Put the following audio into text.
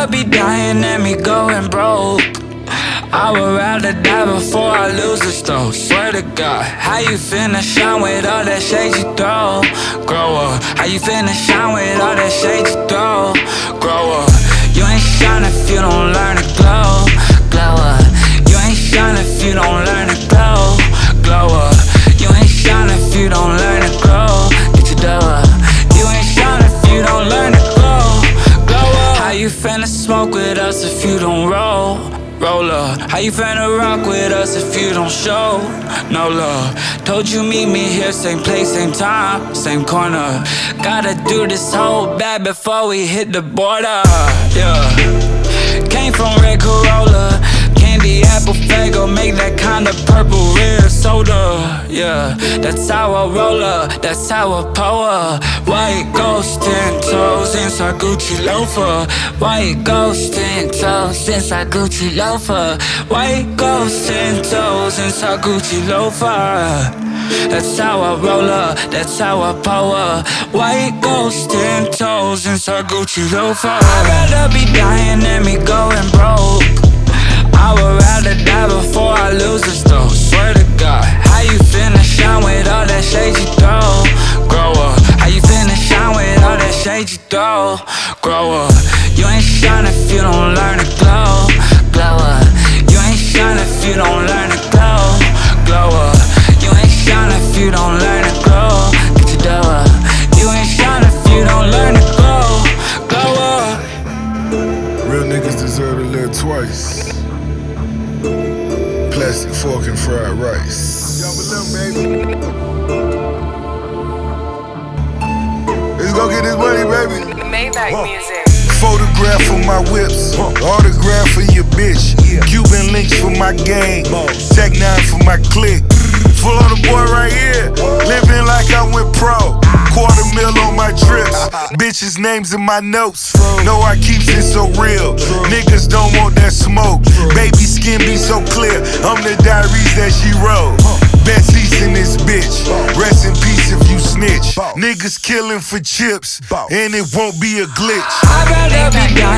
rather be dying than me going broke. I would rather die before I lose this though. Swear to God, how you finna shine with all that shade you throw? Grow up, how you finna shine with all that shade you throw? Grow up, you ain't shine if you don't learn to glow. Glow up, you ain't shine if you don't learn to glow. Glow up, you ain't shine if you don't learn to grow. Get your dough up, you ain't shine if you don't learn to glow. Glow up, how you finna smoke with us if you don't roll? Roll up, how you finna rock with us if you don't show no love? Told you meet me here, same place, same time, same corner. Gotta do this whole bad before we hit the border, yeah. Came from red Corolla, candy apple Faygo, make that kind of purple red soda, yeah. That's how I roll up, that's how I pour up. White ghost, 10 toes inside Gucci loafer. White ghost, 10 toes inside Gucci loafer. White ghost, 10 toes inside Gucci loafer. That's how I roll up, that's how I power. White ghost, 10 toes inside Gucci loafer. I'd rather be dying than me going broke. I would rather die before I lose this though. Swear to God, how you finna shine with all that shade you throw? Grow up, how you finna shine with all that shade you throw? Grow up, you ain't shine if you don't learn to glow. Glow up, you ain't shine if you don't learn to glow. Glow up, you ain't shine if you don't learn to grow. Get your dough up, you ain't shine if you don't learn to grow. Glow up. Real niggas deserve to live twice. Plastic fork and fried rice. Baby. Let's go get this money, baby. Maybach music. Photograph for my whips, autograph for your bitch. Cuban links for my gang, Tech 9 for my clique. Full on the boy right here, living like I went pro. $250,000 on my trips, bitches' names in my notes. Know I keeps it so real, niggas don't want that smoke. Baby skin be so clear, I'm the diaries that she wrote. Betsy's in this bitch, rest in peace if you snitch. Niggas killing for chips, and it won't be a glitch. I'd rather be dying